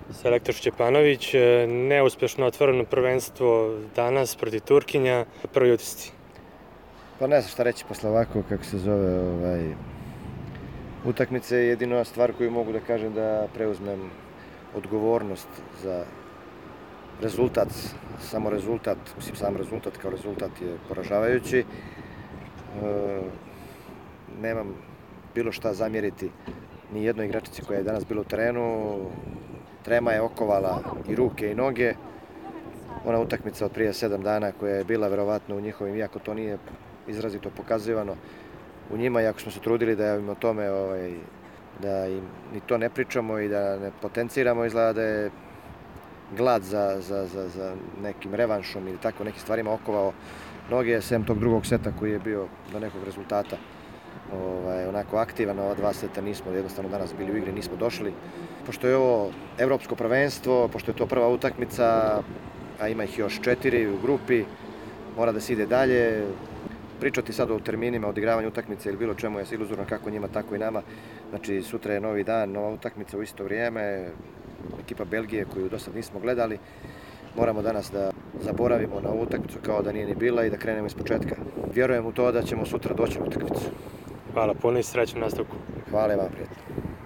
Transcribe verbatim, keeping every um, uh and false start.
Selektor Šćepanović, neuspešno otvoreno prvenstvo danas protiv Turkinja, prvi utisci. Pa ne znam šta reći posle ovako, kako se zove, ovaj, utakmice. Jedina stvar koju mogu da kažem da preuzmem odgovornost za rezultat, samo rezultat, mislim sam rezultat kao rezultat je poražavajući. E, nemam bilo šta zamjeriti ni jednoj igračici koja je danas bila u terenu. Trema je okovala i ruke i noge. Ona utakmica od prije sedam dana koja je bila verovatno u njihovim, iako to nije izrazito pokazivano u njima, iako smo se trudili da im o tome, ovaj, da im ni to ne pričamo i da ne potenciramo, izgleda da je glad za, za, za, za nekim revanšom ili tako nekim stvarima okovao noge, sem tog drugog seta koji je bio do nekog rezultata ovaj, onako aktivan. Ova dva seta nismo jednostavno danas bili u igri, nismo došli. Pošto je ovo evropsko prvenstvo, pošto je to prva utakmica, a ima ih još četiri u grupi, mora da se ide dalje. Pričati sad o terminima, o odigravanju utakmice ili bilo čemu je iluzorno, kako njima, tako i nama. Znači, sutra je novi dan, nova utakmica u isto vrijeme, ekipa Belgije koju do sad nismo gledali. Moramo danas da zaboravimo na ovu utakmicu kao da nije ni bila i da krenemo iz početka. Vjerujem u to da ćemo sutra doći na utakmicu. Hvala puno i srećno nastavku. Hvala vam, prijatno.